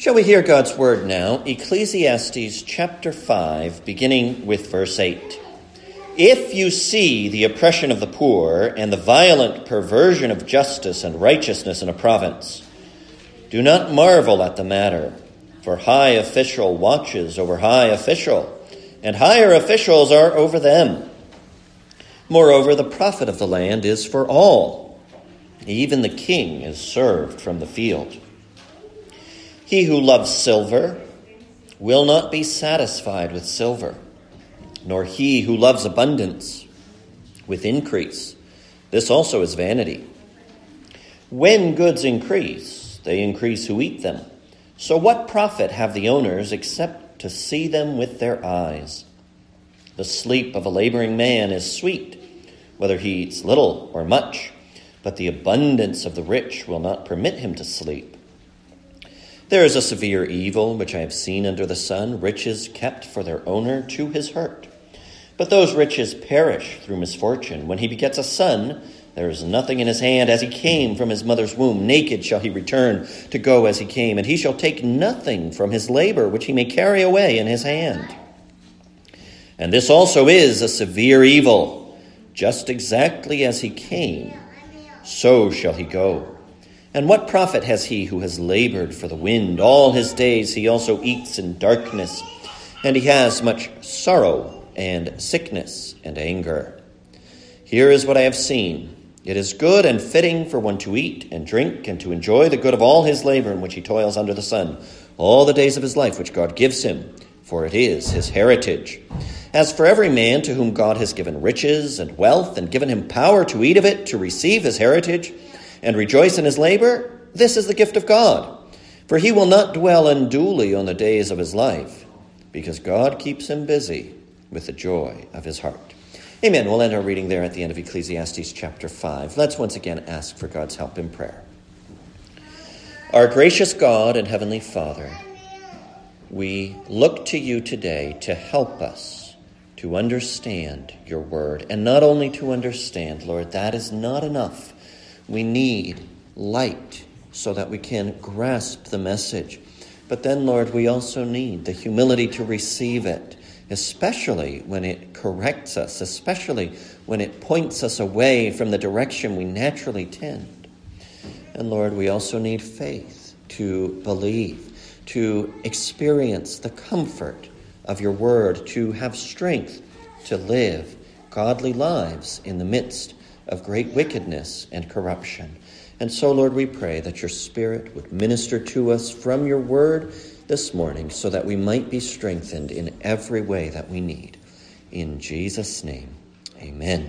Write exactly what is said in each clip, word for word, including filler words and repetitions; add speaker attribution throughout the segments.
Speaker 1: Shall we hear God's word now? Ecclesiastes chapter five, beginning with verse eight. If you see the oppression of the poor and the violent perversion of justice and righteousness in a province, do not marvel at the matter, for high official watches over high official, and higher officials are over them. Moreover, the profit of the land is for all. Even the king is served from the field. He who loves silver will not be satisfied with silver, nor he who loves abundance with increase. This also is vanity. When goods increase, they increase who eat them. So what profit have the owners except to see them with their eyes? The sleep of a laboring man is sweet, whether he eats little or much, but the abundance of the rich will not permit him to sleep. There is a severe evil which I have seen under the sun, riches kept for their owner to his hurt. But those riches perish through misfortune. When he begets a son, there is nothing in his hand as he came from his mother's womb. Naked shall he return to go as he came, and he shall take nothing from his labor which he may carry away in his hand. And this also is a severe evil. Just exactly as he came, so shall he go. And what profit has he who has labored for the wind? All his days he also eats in darkness, and he has much sorrow and sickness and anger. Here is what I have seen. It is good and fitting for one to eat and drink and to enjoy the good of all his labor in which he toils under the sun, all the days of his life which God gives him, for it is his heritage. As for every man to whom God has given riches and wealth and given him power to eat of it, to receive his heritage, and rejoice in his labor, this is the gift of God. For he will not dwell unduly on the days of his life, because God keeps him busy with the joy of his heart. Amen. We'll end our reading there at the end of Ecclesiastes chapter five. Let's once again ask for God's help in prayer. Our gracious God and Heavenly Father, we look to you today to help us to understand your word. And not only to understand, Lord, that is not enough. We need light so that we can grasp the message. But then, Lord, we also need the humility to receive it, especially when it corrects us, especially when it points us away from the direction we naturally tend. And Lord, we also need faith to believe, to experience the comfort of your word, to have strength to live godly lives in the midst of great wickedness and corruption. And so, Lord, we pray that your Spirit would minister to us from your word this morning so that we might be strengthened in every way that we need. In Jesus' name, amen.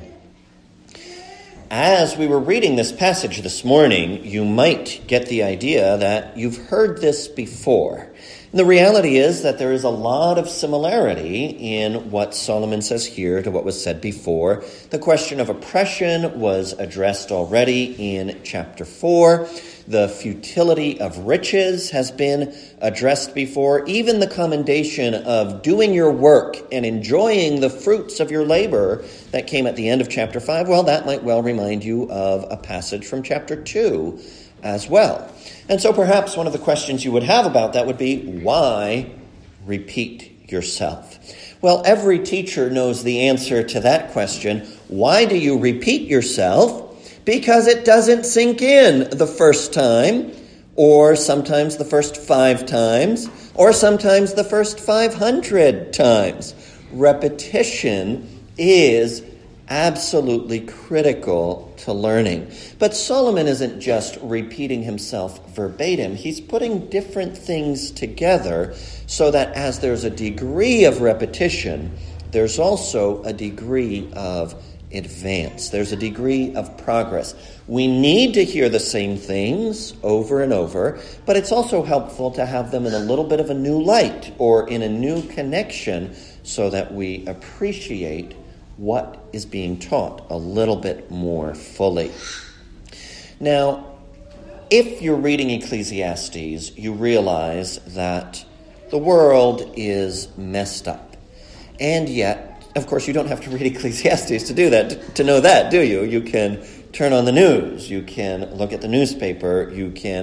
Speaker 1: As we were reading this passage this morning, you might get the idea that you've heard this before. And the reality is that there is a lot of similarity in what Solomon says here to what was said before. The question of oppression was addressed already in chapter four. The futility of riches has been addressed before. Even the commendation of doing your work and enjoying the fruits of your labor that came at the end of chapter five, well, that might well remind you of a passage from chapter two as well. And so perhaps one of the questions you would have about that would be, why repeat yourself? Well, every teacher knows the answer to that question. Why do you repeat yourself? Because it doesn't sink in the first time, or sometimes the first five times, or sometimes the first five hundred times. Repetition is absolutely critical to learning. But Solomon isn't just repeating himself verbatim. He's putting different things together so that as there's a degree of repetition, there's also a degree of advance. There's a degree of progress. We need to hear the same things over and over, but it's also helpful to have them in a little bit of a new light or in a new connection so that we appreciate what is being taught a little bit more fully. Now, if you're reading Ecclesiastes, you realize that the world is messed up. And yet, of course, you don't have to read Ecclesiastes to do that, to know that, do you? You can turn on the news. You can look at the newspaper. You can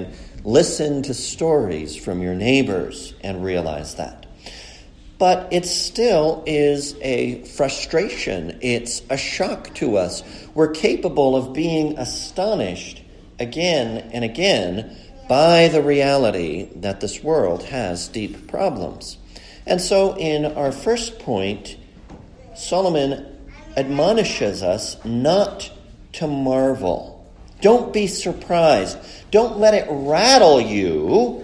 Speaker 1: Listen to stories from your neighbors and realize that. But it still is a frustration. It's a shock to us. We're capable of being astonished again and again by the reality that this world has deep problems. And so in our first point, Solomon admonishes us not to marvel. Don't be surprised. Don't let it rattle you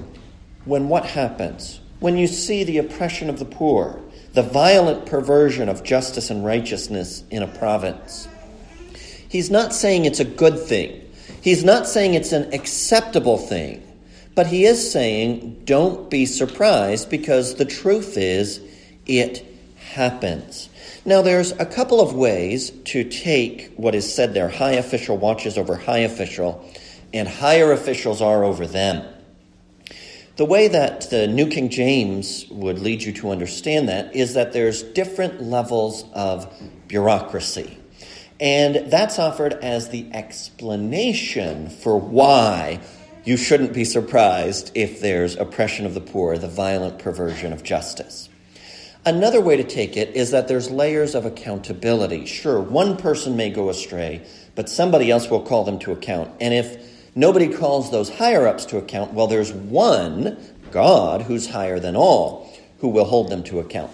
Speaker 1: when what happens? When you see the oppression of the poor, the violent perversion of justice and righteousness in a province. He's not saying it's a good thing. He's not saying it's an acceptable thing. But he is saying, don't be surprised, because the truth is, it happens. Now, there's a couple of ways to take what is said there. High official watches over high official, and higher officials are over them. The way that the New King James would lead you to understand that is that there's different levels of bureaucracy. And that's offered as the explanation for why you shouldn't be surprised if there's oppression of the poor, the violent perversion of justice. Another way to take it is that there's layers of accountability. Sure, one person may go astray, but somebody else will call them to account. And if nobody calls those higher-ups to account, well, there's one, God, who's higher than all, who will hold them to account.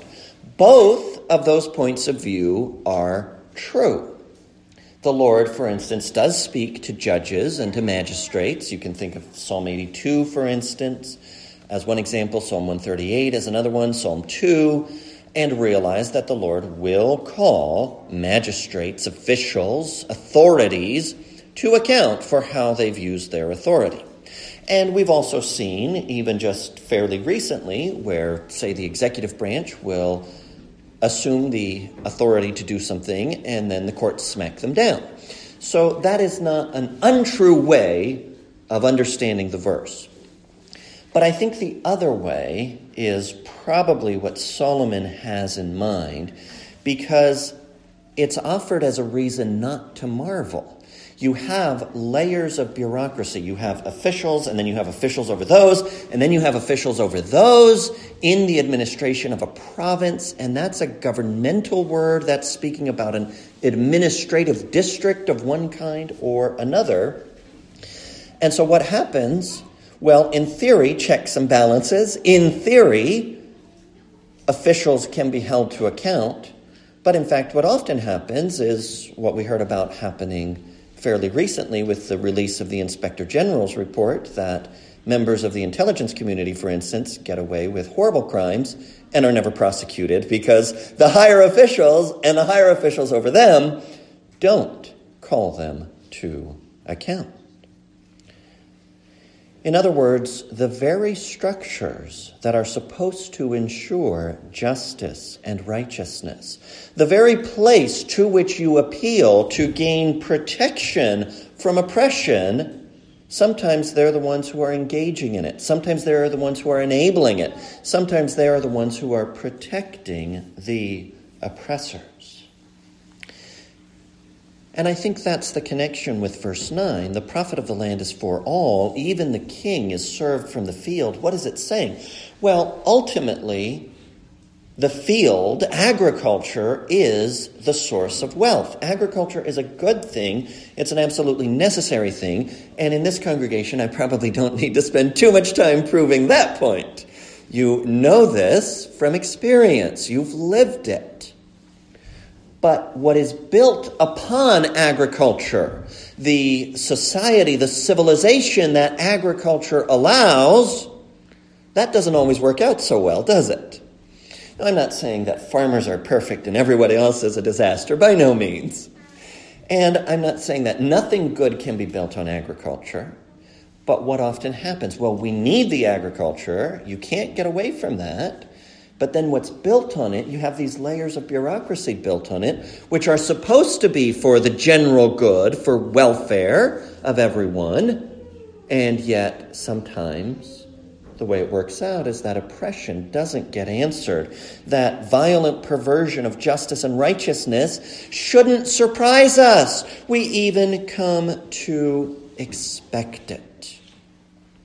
Speaker 1: Both of those points of view are true. The Lord, for instance, does speak to judges and to magistrates. You can think of Psalm eighty-two, for instance, as one example, Psalm one thirty-eight as another one, Psalm two, and realize that the Lord will call magistrates, officials, authorities to account for how they've used their authority. And we've also seen, even just fairly recently, where, say, the executive branch will assume the authority to do something, and then the courts smack them down. So that is not an untrue way of understanding the verse. But I think the other way is probably what Solomon has in mind, because it's offered as a reason not to marvel. You have layers of bureaucracy. You have officials, and then you have officials over those, and then you have officials over those in the administration of a province, and that's a governmental word that's speaking about an administrative district of one kind or another. And so what happens? Well, in theory, checks and balances. In theory, officials can be held to account. But in fact, what often happens is what we heard about happening fairly recently with the release of the Inspector General's report, that members of the intelligence community, for instance, get away with horrible crimes and are never prosecuted because the higher officials and the higher officials over them don't call them to account. In other words, the very structures that are supposed to ensure justice and righteousness, the very place to which you appeal to gain protection from oppression, sometimes they're the ones who are engaging in it. Sometimes they're the ones who are enabling it. Sometimes they are the ones who are protecting the oppressors. And I think that's the connection with verse nine. The profit of the land is for all. Even the king is served from the field. What is it saying? Well, ultimately, the field, agriculture, is the source of wealth. Agriculture is a good thing. It's an absolutely necessary thing. And in this congregation, I probably don't need to spend too much time proving that point. You know this from experience. You've lived it. But what is built upon agriculture, the society, the civilization that agriculture allows, that doesn't always work out so well, does it? Now, I'm not saying that farmers are perfect and everybody else is a disaster, by no means. And I'm not saying that nothing good can be built on agriculture. But what often happens? Well, we need the agriculture. You can't get away from that. But then what's built on it, you have these layers of bureaucracy built on it, which are supposed to be for the general good, for welfare of everyone. And yet, sometimes, the way it works out is that oppression doesn't get answered. That violent perversion of justice and righteousness shouldn't surprise us. We even come to expect it.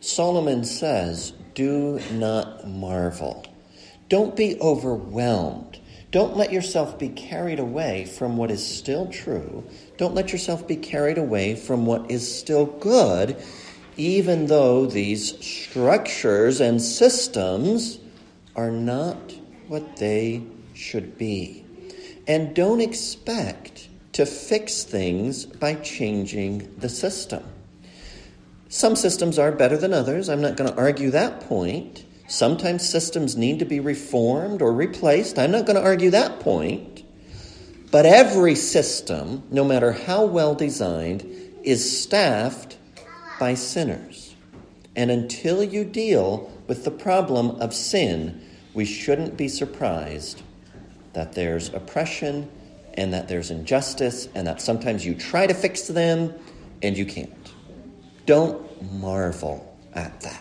Speaker 1: Solomon says, do not marvel. Don't be overwhelmed. Don't let yourself be carried away from what is still true. Don't let yourself be carried away from what is still good, even though these structures and systems are not what they should be. And don't expect to fix things by changing the system. Some systems are better than others. I'm not going to argue that point. Sometimes systems need to be reformed or replaced. I'm not going to argue that point. But every system, no matter how well designed, is staffed by sinners. And until you deal with the problem of sin, we shouldn't be surprised that there's oppression and that there's injustice and that sometimes you try to fix them and you can't. Don't marvel at that.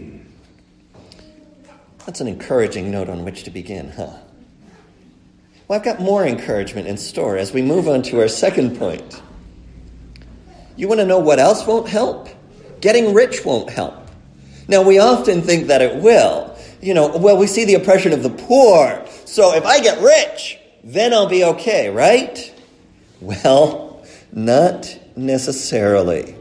Speaker 1: That's an encouraging note on which to begin, huh? Well, I've got more encouragement in store as we move on to our second point. You want to know what else won't help? Getting rich won't help. Now, we often think that it will. You know, well, we see the oppression of the poor, so if I get rich, then I'll be okay, right? Well, not necessarily.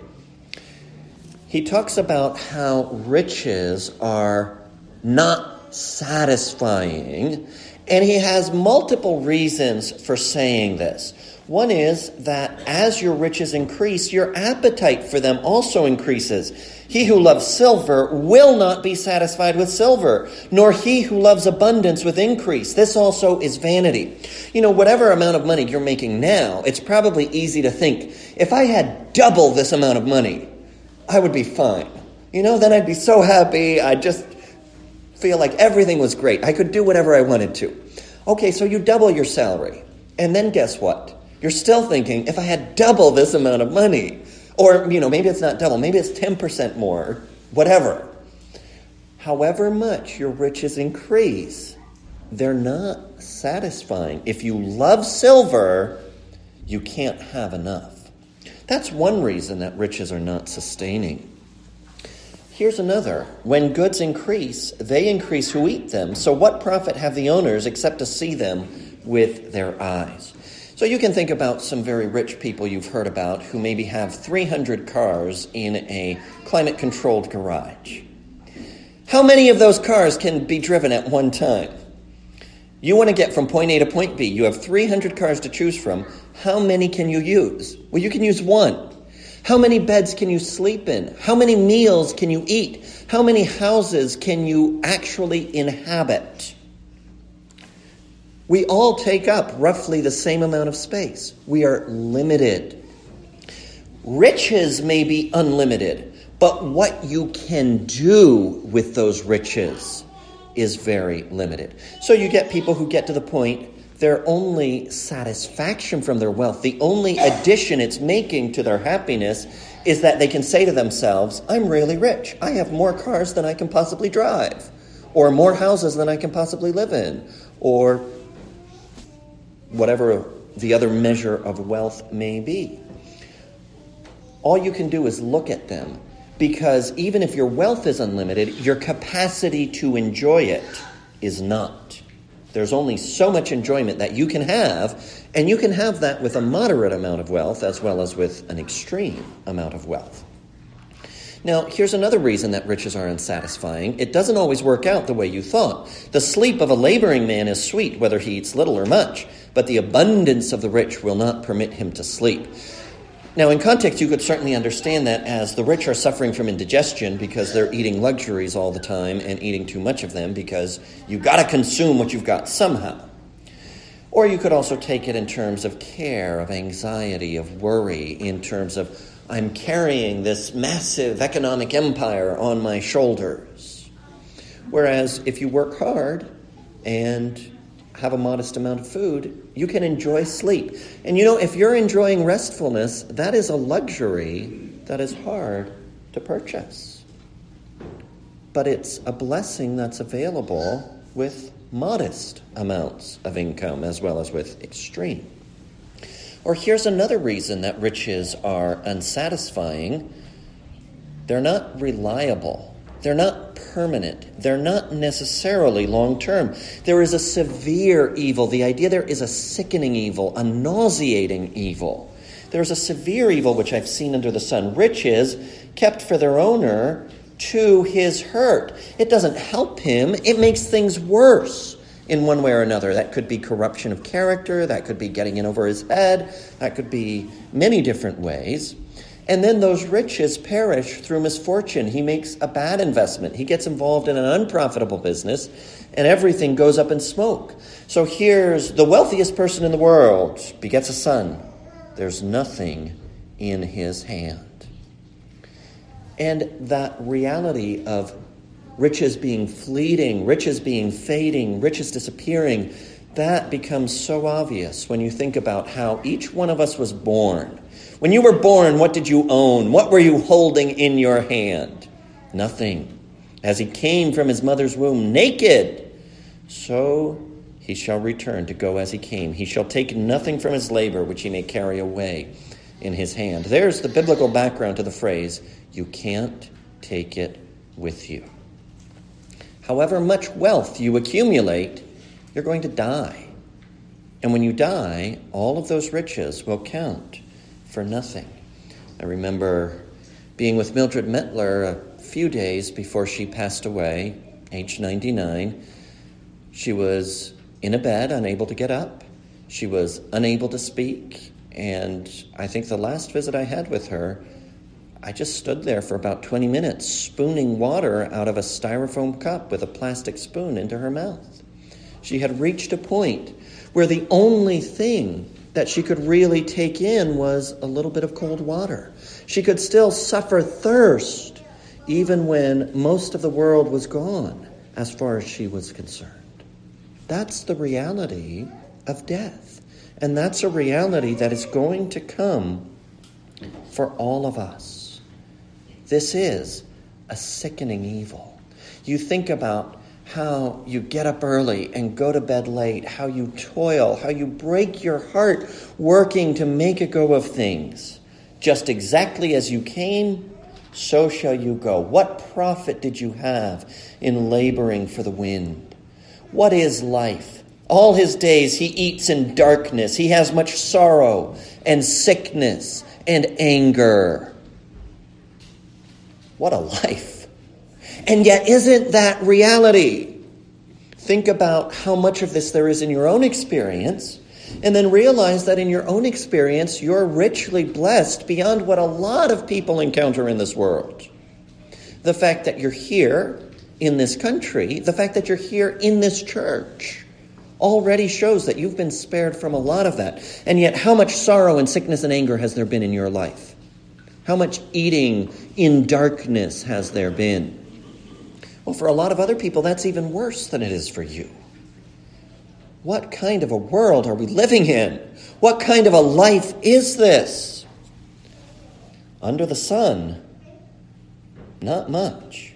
Speaker 1: He talks about how riches are not satisfying, and he has multiple reasons for saying this. One is that as your riches increase, your appetite for them also increases. He who loves silver will not be satisfied with silver, nor he who loves abundance with increase. This also is vanity. You know, whatever amount of money you're making now, it's probably easy to think, if I had double this amount of money, I would be fine. You know, then I'd be so happy. I'd just feel like everything was great. I could do whatever I wanted to. Okay, so you double your salary. And then guess what? You're still thinking, if I had double this amount of money, or, you know, maybe it's not double, maybe it's ten percent more, whatever. However much your riches increase, they're not satisfying. If you love silver, you can't have enough. That's one reason that riches are not sustaining. Here's another. When goods increase, they increase who eat them. So what profit have the owners except to see them with their eyes? So you can think about some very rich people you've heard about who maybe have three hundred cars in a climate-controlled garage. How many of those cars can be driven at one time? You want to get from point A to point B. You have three hundred cars to choose from. How many can you use? Well, you can use one. How many beds can you sleep in? How many meals can you eat? How many houses can you actually inhabit? We all take up roughly the same amount of space. We are limited. Riches may be unlimited, but what you can do with those riches is very limited. So you get people who get to the point their only satisfaction from their wealth, the only addition it's making to their happiness is that they can say to themselves, I'm really rich. I have more cars than I can possibly drive, or more houses than I can possibly live in, or whatever the other measure of wealth may be. All you can do is look at them, because even if your wealth is unlimited, your capacity to enjoy it is not. There's only so much enjoyment that you can have, and you can have that with a moderate amount of wealth as well as with an extreme amount of wealth. Now, here's another reason that riches are unsatisfying. It doesn't always work out the way you thought. The sleep of a laboring man is sweet, whether he eats little or much, but the abundance of the rich will not permit him to sleep. Now, in context, you could certainly understand that as the rich are suffering from indigestion because they're eating luxuries all the time and eating too much of them because you've got to consume what you've got somehow. Or you could also take it in terms of care, of anxiety, of worry, in terms of, I'm carrying this massive economic empire on my shoulders. Whereas if you work hard and have a modest amount of food, you can enjoy sleep. And you know, if you're enjoying restfulness, that is a luxury that is hard to purchase. But it's a blessing that's available with modest amounts of income as well as with extreme. Or here's another reason that riches are unsatisfying. They're not reliable. They're not permanent. They're not necessarily long-term. There is a severe evil. The idea there is a sickening evil, a nauseating evil. There's a severe evil which I've seen under the sun. Riches kept for their owner to his hurt. It doesn't help him. It makes things worse in one way or another. That could be corruption of character. That could be getting in over his head. That could be many different ways. And then those riches perish through misfortune. He makes a bad investment. He gets involved in an unprofitable business, and everything goes up in smoke. So here's the wealthiest person in the world, begets a son. There's nothing in his hand. And that reality of riches being fleeting, riches being fading, riches disappearing, that becomes so obvious when you think about how each one of us was born. When you were born, what did you own? What were you holding in your hand? Nothing. As he came from his mother's womb naked, so he shall return to go as he came. He shall take nothing from his labor which he may carry away in his hand. There's the biblical background to the phrase, you can't take it with you. However much wealth you accumulate, you're going to die. And when you die, all of those riches will count for nothing. I remember being with Mildred Mettler a few days before she passed away, age ninety-nine. She was in a bed, unable to get up. She was unable to speak. And I think the last visit I had with her, I just stood there for about twenty minutes, spooning water out of a styrofoam cup with a plastic spoon into her mouth. She had reached a point where the only thing that she could really take in was a little bit of cold water. She could still suffer thirst, even when most of the world was gone, as far as she was concerned. That's the reality of death. And that's a reality that is going to come for all of us. This is a sickening evil. You think about how you get up early and go to bed late, how you toil, how you break your heart working to make a go of things. Just exactly as you came, so shall you go. What profit did you have in laboring for the wind? What is life? All his days he eats in darkness. He has much sorrow and sickness and anger. What a life. And yet, isn't that reality? Think about how much of this there is in your own experience, and then realize that in your own experience, you're richly blessed beyond what a lot of people encounter in this world. The fact that you're here in this country, the fact that you're here in this church, already shows that you've been spared from a lot of that. And yet, how much sorrow and sickness and anger has there been in your life? How much eating in darkness has there been? Well, for a lot of other people, that's even worse than it is for you. What kind of a world are we living in? What kind of a life is this? Under the sun, not much.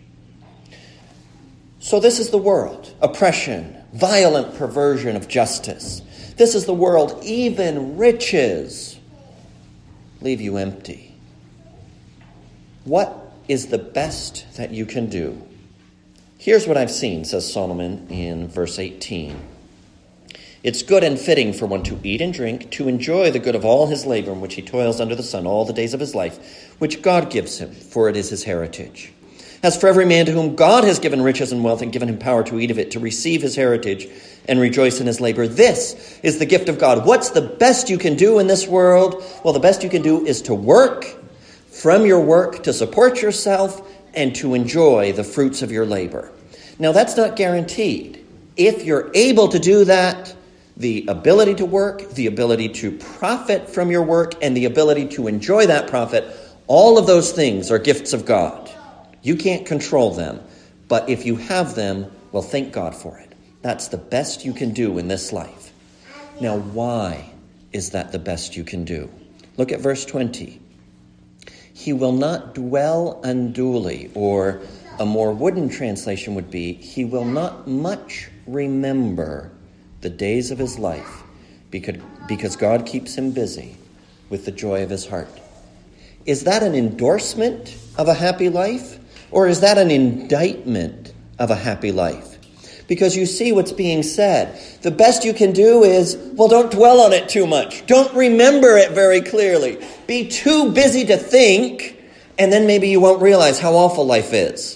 Speaker 1: So this is the world. Oppression, violent perversion of justice. This is the world. Even riches leave you empty. What is the best that you can do? Here's what I've seen, says Solomon in verse eighteen. It's good and fitting for one to eat and drink, to enjoy the good of all his labor in which he toils under the sun all the days of his life, which God gives him, for it is his heritage. As for every man to whom God has given riches and wealth and given him power to eat of it, to receive his heritage and rejoice in his labor, this is the gift of God. What's the best you can do in this world? Well, the best you can do is to work, from your work to support yourself, and to enjoy the fruits of your labor. Now, that's not guaranteed. If you're able to do that, the ability to work, the ability to profit from your work, and the ability to enjoy that profit, all of those things are gifts of God. You can't control them, but if you have them, well, thank God for it. That's the best you can do in this life. Now, why is that the best you can do? Look at verse twenty. He will not dwell unduly, or a more wooden translation would be, he will not much remember the days of his life, because, because God keeps him busy with the joy of his heart. is that an endorsement of a happy life? Or is that an indictment of a happy life? Because you see what's being said. The best you can do is, well, don't dwell on it too much. Don't remember it very clearly. Be too busy to think, and then maybe you won't realize how awful life is.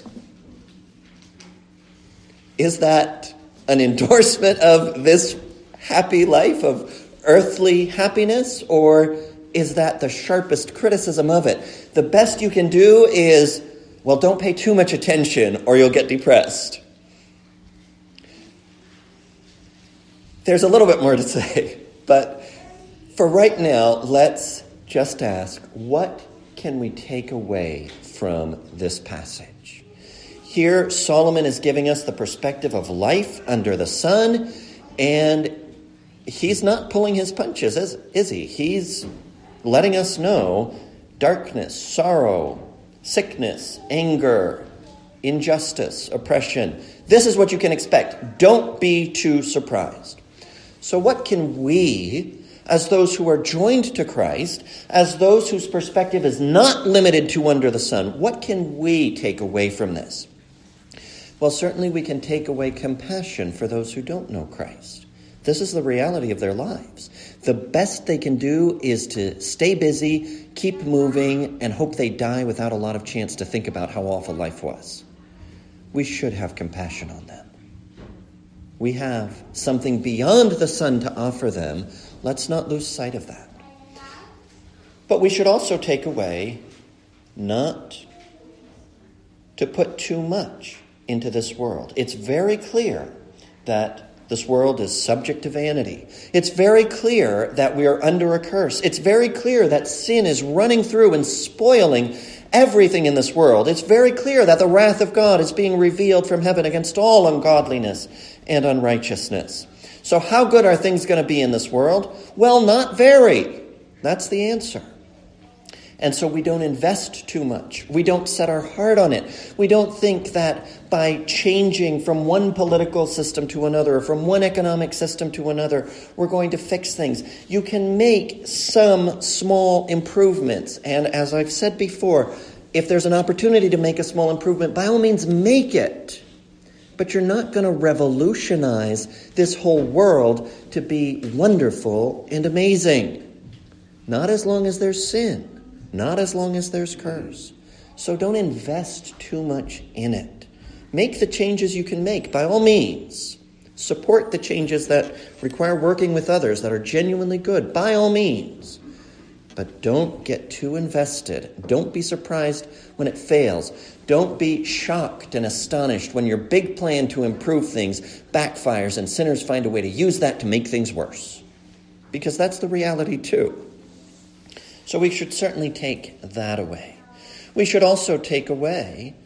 Speaker 1: Is that an endorsement of this happy life, of earthly happiness? Or is that the sharpest criticism of it? The best you can do is, well, don't pay too much attention or you'll get depressed. There's a little bit more to say, but for right now, let's just ask, what can we take away from this passage? Here, Solomon is giving us the perspective of life under the sun, and he's not pulling his punches, is, is he? He's letting us know darkness, sorrow, sickness, anger, injustice, oppression. This is what you can expect. Don't be too surprised. So what can we, as those who are joined to Christ, as those whose perspective is not limited to under the sun, what can we take away from this? Well, certainly we can take away compassion for those who don't know Christ. This is the reality of their lives. The best they can do is to stay busy, keep moving, and hope they die without a lot of chance to think about how awful life was. We should have compassion on them. We have something beyond the sun to offer them. Let's not lose sight of that. But we should also take away not to put too much into this world. It's very clear that this world is subject to vanity. It's very clear that we are under a curse. It's very clear that sin is running through and spoiling everything in this world. It's very clear that the wrath of God is being revealed from heaven against all ungodliness and unrighteousness. So how good are things going to be in this world? Well, not very. That's the answer. And so we don't invest too much. We don't set our heart on it. We don't think that by changing from one political system to another, or from one economic system to another, we're going to fix things. You can make some small improvements. And as I've said before, if there's an opportunity to make a small improvement, by all means make it. But you're not going to revolutionize this whole world to be wonderful and amazing. Not as long as there's sin. Not as long as there's curse. So don't invest too much in it. Make the changes you can make, by all means. Support the changes that require working with others that are genuinely good, by all means. But don't get too invested. Don't be surprised when it fails. Don't be shocked and astonished when your big plan to improve things backfires and sinners find a way to use that to make things worse. Because that's the reality too. So we should certainly take that away. We should also take away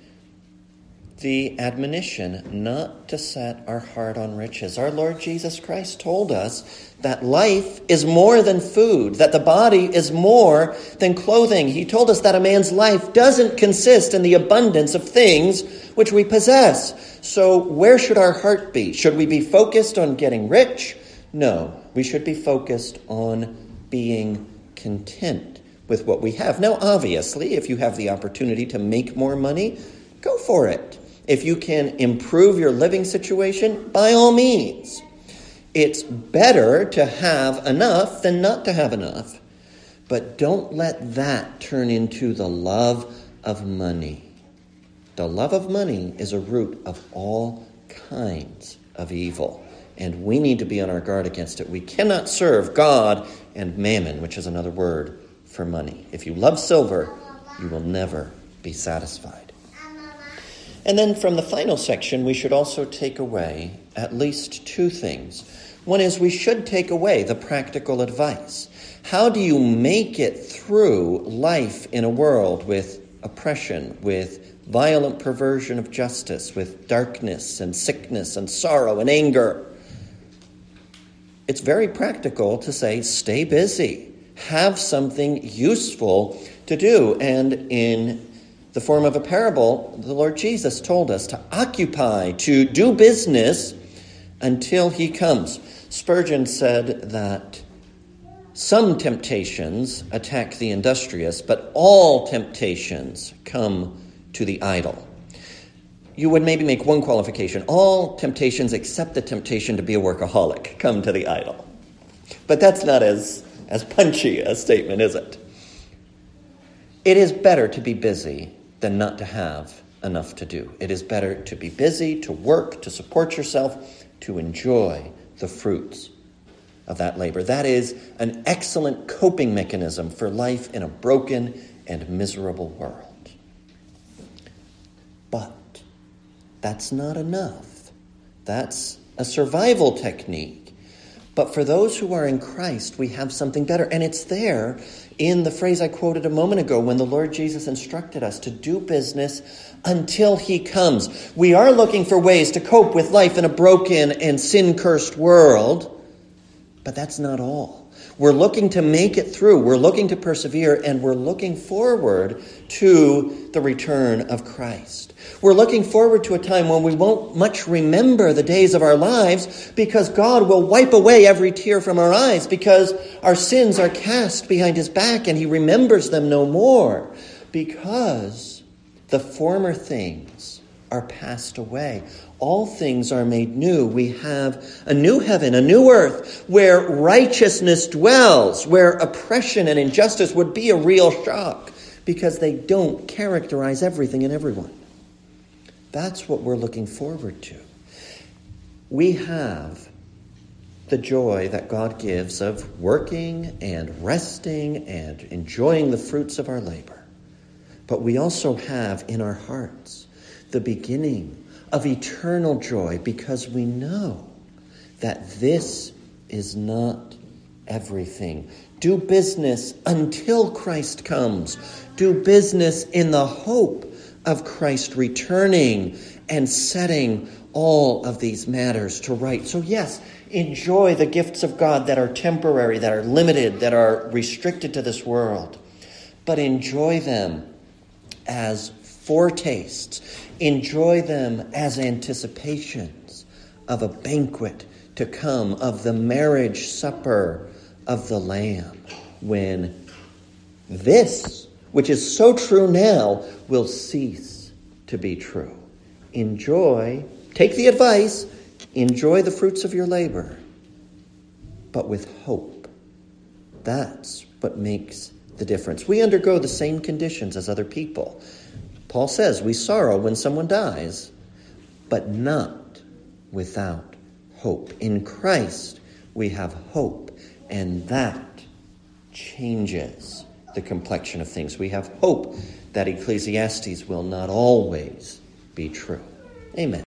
Speaker 1: the admonition not to set our heart on riches. Our Lord Jesus Christ told us that life is more than food, that the body is more than clothing. He told us that a man's life doesn't consist in the abundance of things which we possess. So where should our heart be? Should we be focused on getting rich? No, we should be focused on being content with what we have. Now, obviously, if you have the opportunity to make more money, go for it. If you can improve your living situation, by all means. It's better to have enough than not to have enough. But don't let that turn into the love of money. The love of money is a root of all kinds of evil. And we need to be on our guard against it. We cannot serve God and mammon, which is another word for money. If you love silver, you will never be satisfied. And then from the final section, we should also take away at least two things. One is we should take away the practical advice. How do you make it through life in a world with oppression, with violent perversion of justice, with darkness and sickness and sorrow and anger? It's very practical to say, stay busy. Have something useful to do. And in the form of a parable, the Lord Jesus told us to occupy, to do business until he comes. Spurgeon said that Some temptations attack the industrious, but all temptations come to the idle. You would maybe make one qualification. All temptations except the temptation to be a workaholic come to the idle. But that's not as, as punchy a statement, is it? It is better to be busy than not to have enough to do. It is better to be busy, to work, to support yourself, to enjoy the fruits of that labor. That is an excellent coping mechanism for life in a broken and miserable world. But that's not enough. That's a survival technique. But for those who are in Christ, we have something better. And it's there in the phrase I quoted a moment ago when the Lord Jesus instructed us to do business until he comes. We are looking for ways to cope with life in a broken and sin-cursed world. But that's not all. We're looking to make it through. We're looking to persevere, and we're looking forward to the return of Christ. We're looking forward to a time when we won't much remember the days of our lives because God will wipe away every tear from our eyes because our sins are cast behind his back and he remembers them no more because the former things are passed away. All things are made new. We have a new heaven, a new earth, where righteousness dwells, where oppression and injustice would be a real shock, because they don't characterize everything and everyone. That's what we're looking forward to. We have the joy that God gives of working and resting and enjoying the fruits of our labor. But we also have in our hearts the beginning of eternal joy because we know that this is not everything. Do business until Christ comes. Do business in the hope of Christ returning and setting all of these matters to right. So yes, enjoy the gifts of God that are temporary, that are limited, that are restricted to this world. But enjoy them as foretastes. Enjoy them as anticipations of a banquet to come, of the marriage supper of the Lamb, when this, which is so true now, will cease to be true. Enjoy, take the advice, enjoy the fruits of your labor, but with hope. That's what makes the difference. We undergo the same conditions as other people. Paul says we sorrow when someone dies, but not without hope. In Christ, we have hope, and that changes the complexion of things. We have hope that Ecclesiastes will not always be true. Amen.